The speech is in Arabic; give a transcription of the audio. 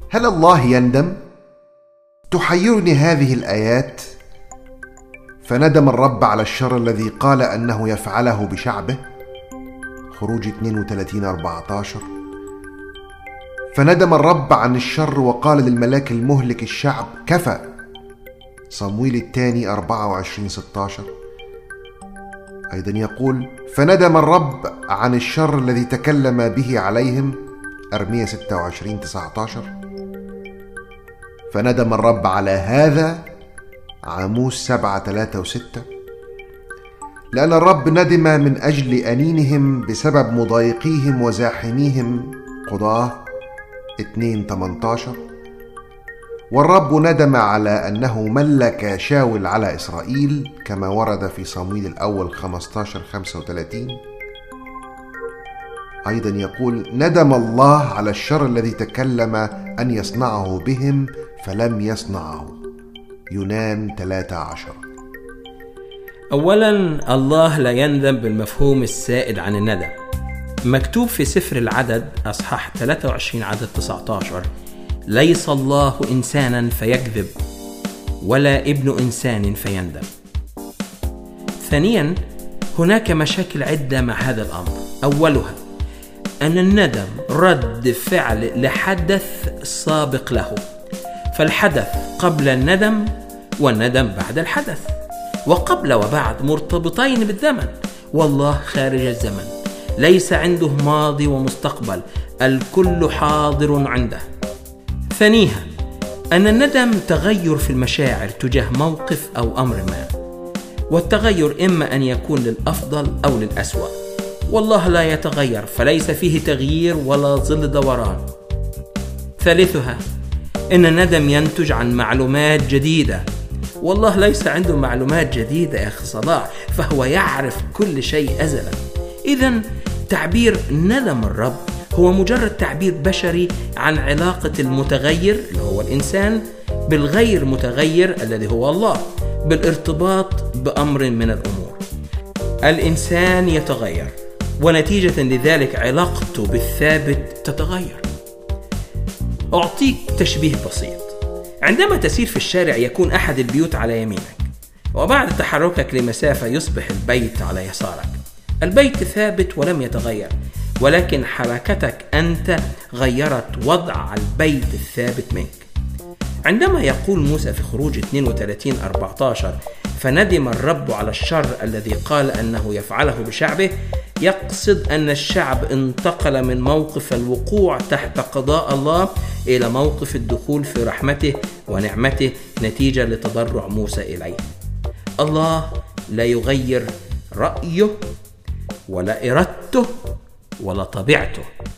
هل الله يندم؟ تحيرني هذه الآيات. فندم الرب على الشر الذي قال أنه يفعله بشعبه، خروج 32:14. فندم الرب عن الشر وقال للملاك المهلك الشعب كفى، صمويل الثاني 24:16. أيضا يقول فندم الرب عن الشر الذي تكلم به عليهم، أرميا 26:19. فندم الرب على هذا، عاموس 7:3-6. لأن الرب ندم من أجل أنينهم بسبب مضايقيهم وزاحميهم، قضاة 2:18. والرب ندم على أنه ملك شاول على إسرائيل كما ورد في صمويل الأول 15:35. أيضا يقول ندم الله على الشر الذي تكلم أن يصنعه بهم فلم يصنعه، يونان 13. أولا، الله لا يندم بالمفهوم السائد عن الندم. مكتوب في سفر العدد أصحاح 23 عدد 19: ليس الله إنسانا فيكذب ولا ابن إنسان فيندم. ثانيا، هناك مشاكل عدة مع هذا الأمر. أولها أن الندم رد فعل لحدث سابق له، فالحدث قبل الندم والندم بعد الحدث، وقبل وبعد مرتبطين بالزمن، والله خارج الزمن، ليس عنده ماضي ومستقبل، الكل حاضر عنده. ثانيها أن الندم تغير في المشاعر تجاه موقف أو أمر ما، والتغير إما أن يكون للأفضل أو للأسوأ، والله لا يتغير، فليس فيه تغيير ولا ظل دوران. ثالثها إن الندم ينتج عن معلومات جديدة، والله ليس عنده معلومات جديدة يا أخي صلاح، فهو يعرف كل شيء أزلا. إذن تعبير ندم الرب هو مجرد تعبير بشري عن علاقة المتغير اللي هو الإنسان بالغير متغير الذي هو الله، بالارتباط بأمر من الأمور. الإنسان يتغير، ونتيجة لذلك علاقته بالثابت تتغير. أعطيك تشبيه بسيط. عندما تسير في الشارع يكون أحد البيوت على يمينك، وبعد تحركك لمسافة يصبح البيت على يسارك. البيت ثابت ولم يتغير، ولكن حركتك أنت غيرت وضع البيت الثابت منك. عندما يقول موسى في خروج 32:14 فندم الرب على الشر الذي قال أنه يفعله بشعبه، يقصد أن الشعب انتقل من موقف الوقوع تحت قضاء الله إلى موقف الدخول في رحمته ونعمته نتيجة لتضرع موسى إليه. الله لا يغير رأيه ولا إرادته ولا طبيعته،